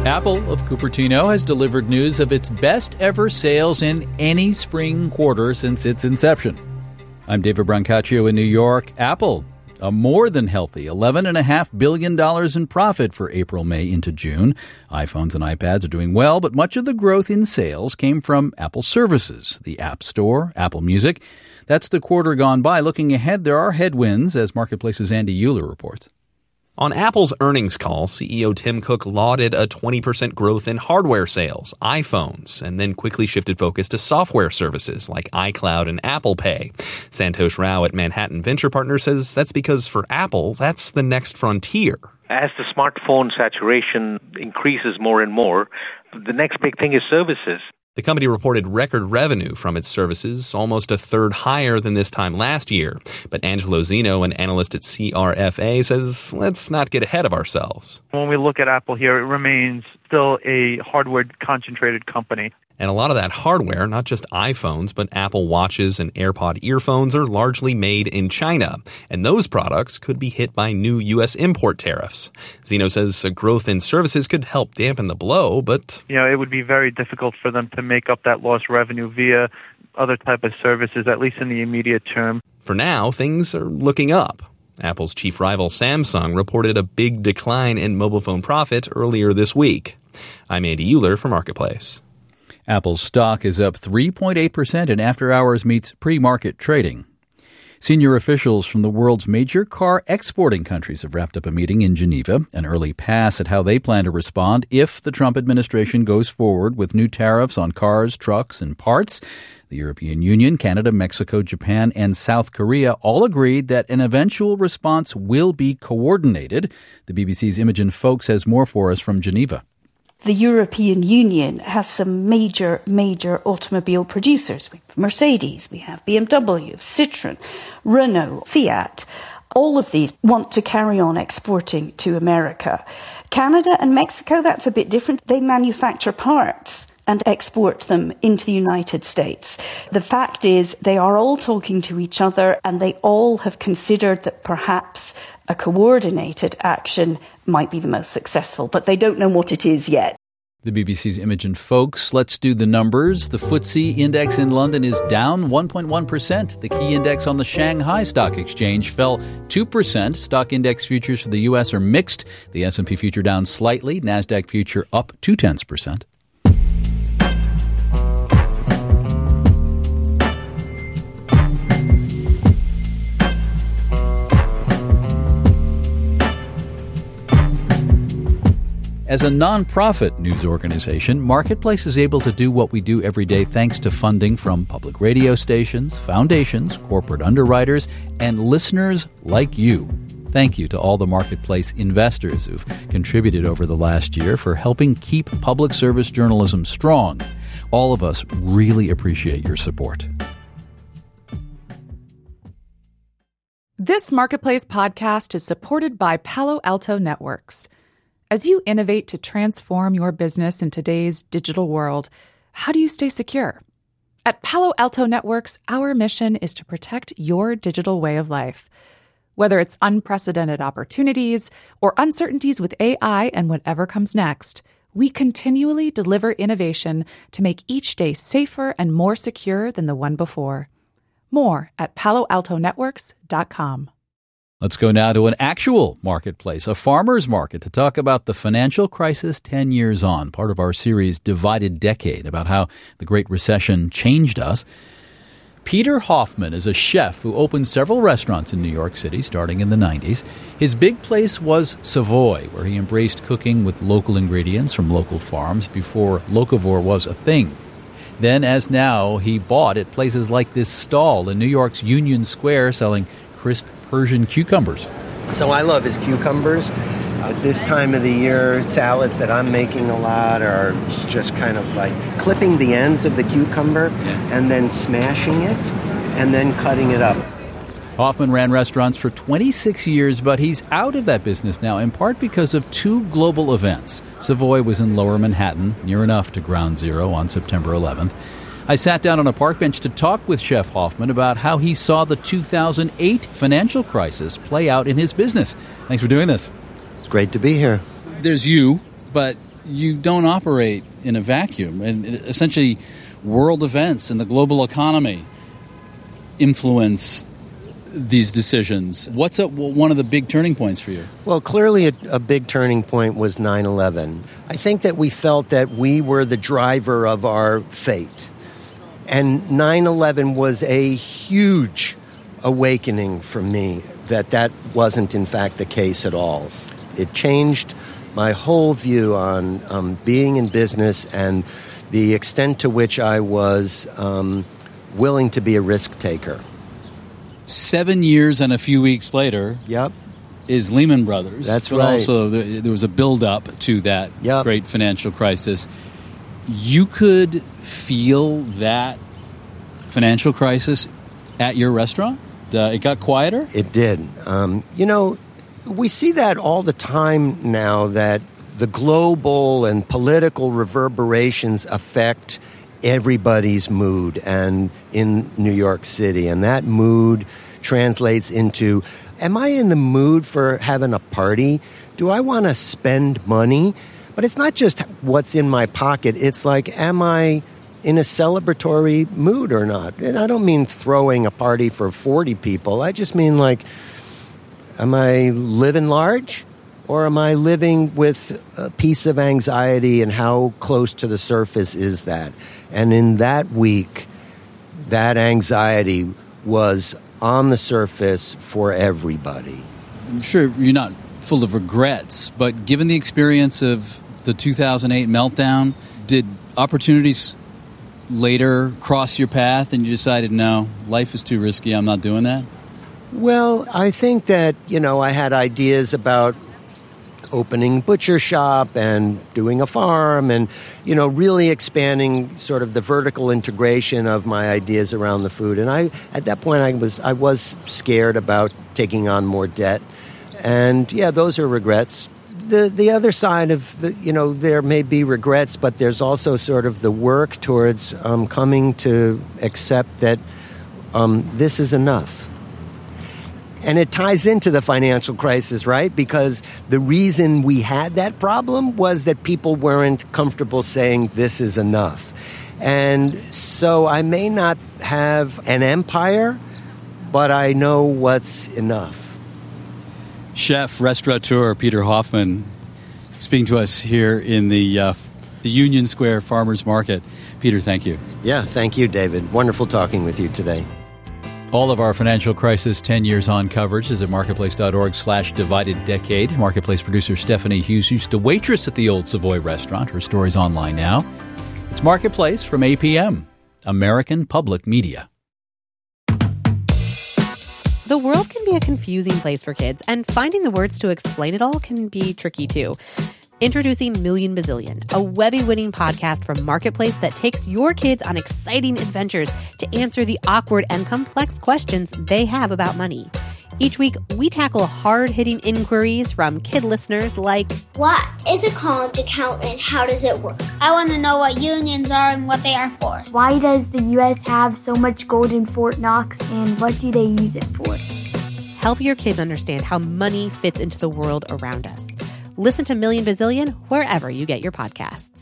Apple of Cupertino has delivered news of its best ever sales in any spring quarter since its inception. I'm David Brancaccio in New York. Apple, a more than healthy $11.5 billion in profit for April, May into June. iPhones and iPads are doing well, but much of the growth in sales came from Apple services, the App Store, Apple Music. That's the quarter gone by. Looking ahead, there are headwinds, as Marketplace's Andy Euler reports. On Apple's earnings call, CEO Tim Cook lauded a 20% growth in hardware sales, iPhones, and then quickly shifted focus to software services like iCloud and Apple Pay. Santosh Rao at Manhattan Venture Partners says that's because for Apple, that's the next frontier. As the smartphone saturation increases more and more, the next big thing is services. The company reported record revenue from its services, almost a third higher than this time last year. But Angelo Zeno, an analyst at CRFA, says, let's not get ahead of ourselves. When we look at Apple here, it remains still a hardware-concentrated company. And a lot of that hardware, not just iPhones, but Apple Watches and AirPod earphones are largely made in China. And those products could be hit by new U.S. import tariffs. Zeno says a growth in services could help dampen the blow, but it would be very difficult for them to make up that lost revenue via other type of services, at least in the immediate term. For now, things are looking up. Apple's chief rival Samsung reported a big decline in mobile phone profit earlier this week. I'm Andy Euler for Marketplace. Apple's stock is up 3.8% in after-hours meets pre-market trading. Senior officials from the world's major car exporting countries have wrapped up a meeting in Geneva, an early pass at how they plan to respond if the Trump administration goes forward with new tariffs on cars, trucks, and parts. The European Union, Canada, Mexico, Japan, and South Korea all agreed that an eventual response will be coordinated. The BBC's Imogen Foulkes has more for us from Geneva. The European Union has some major automobile producers. We have Mercedes, we have BMW, Citroën, Renault, Fiat. All of these want to carry on exporting to America. Canada and Mexico, that's a bit different. They manufacture parts and export them into the United States. The fact is they are all talking to each other and they all have considered that perhaps a coordinated action might be the most successful, but they don't know what it is yet. The BBC's Imogen Foulkes. Let's do the numbers. The FTSE index in London is down 1.1%. The key index on the Shanghai Stock Exchange fell 2%. Stock index futures for the U.S. are mixed. The S&P future down slightly. NASDAQ future up 0.2%. As a nonprofit news organization, Marketplace is able to do what we do every day thanks to funding from public radio stations, foundations, corporate underwriters, and listeners like you. Thank you to all the Marketplace investors who've contributed over the last year for helping keep public service journalism strong. All of us really appreciate your support. This Marketplace podcast is supported by Palo Alto Networks. As you innovate to transform your business in today's digital world, how do you stay secure? At Palo Alto Networks, our mission is to protect your digital way of life. Whether it's unprecedented opportunities or uncertainties with AI and whatever comes next, we continually deliver innovation to make each day safer and more secure than the one before. More at paloaltonetworks.com. Let's go now to an actual marketplace, a farmer's market, to talk about the financial crisis 10 years on, part of our series Divided Decade, about how the Great Recession changed us. Peter Hoffman is a chef who opened several restaurants in New York City starting in the 90s. His big place was Savoy, where he embraced cooking with local ingredients from local farms before locavore was a thing. Then, as now, he bought at places like this stall in New York's Union Square selling crisp Persian cucumbers. So I love his cucumbers. At this time of the year, salads that I'm making a lot are just kind of like clipping the ends of the cucumber and then smashing it and then cutting it up. Hoffman ran restaurants for 26 years, but he's out of that business now, in part because of two global events. Savoy was in Lower Manhattan, near enough to Ground Zero, on September 11th. I sat down on a park bench to talk with Chef Hoffman about how he saw the 2008 financial crisis play out in his business. Thanks for doing this. It's great to be here. There's you, but you don't operate in a vacuum. And essentially, world events and the global economy influence these decisions. What's one of the big turning points for you? Well, clearly a big turning point was 9/11. I think that we felt that we were the driver of our fate. And 9/11 was a huge awakening for me that wasn't, in fact, the case at all. It changed my whole view on being in business and the extent to which I was willing to be a risk taker. 7 years and a few weeks later is Lehman Brothers. That's but right. Also, there was a build-up to that great financial crisis. You could feel that financial crisis at your restaurant? It got quieter? It did. We see that all the time now, that the global and political reverberations affect everybody's mood, and in New York City. And that mood translates into, am I in the mood for having a party? Do I want to spend money? But it's not just what's in my pocket. It's like, am I in a celebratory mood or not? And I don't mean throwing a party for 40 people. I just mean, like, am I living large? Or am I living with a piece of anxiety, and how close to the surface is that? And in that week, that anxiety was on the surface for everybody. I'm sure you're not full of regrets, but given the experience of the 2008 meltdown, did opportunities later cross your path and you decided, no, life is too risky, I'm not doing that? Well, I think that, I had ideas about opening butcher shop and doing a farm and, really expanding sort of the vertical integration of my ideas around the food. And at that point, I was scared about taking on more debt. And, those are regrets. The other side of there may be regrets, but there's also sort of the work towards coming to accept that this is enough. And it ties into the financial crisis, right? Because the reason we had that problem was that people weren't comfortable saying this is enough. And so I may not have an empire, but I know what's enough. Chef, restaurateur Peter Hoffman speaking to us here in the Union Square Farmers Market. Peter, thank you. Yeah, thank you, David. Wonderful talking with you today. All of our financial crisis 10 years on coverage is at marketplace.org/divided decade. Marketplace producer Stephanie Hughes used to waitress at the old Savoy restaurant. Her story's online now. It's Marketplace from APM, American Public Media. The world can be a confusing place for kids, and finding the words to explain it all can be tricky too. Introducing Million Bazillion, a Webby-winning podcast from Marketplace that takes your kids on exciting adventures to answer the awkward and complex questions they have about money. Each week, we tackle hard-hitting inquiries from kid listeners like, what is a college account and how does it work? I want to know what unions are and what they are for. Why does the U.S. have so much gold in Fort Knox, and what do they use it for? Help your kids understand how money fits into the world around us. Listen to Million Bazillion wherever you get your podcasts.